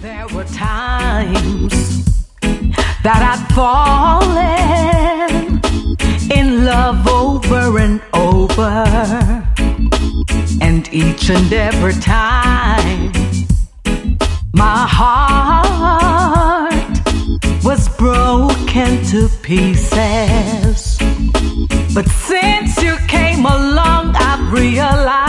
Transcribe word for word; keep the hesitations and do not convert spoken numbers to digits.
There were times that I'd fallen in love over and over, and each and every time my heart was broken to pieces. But since you came along, I've realized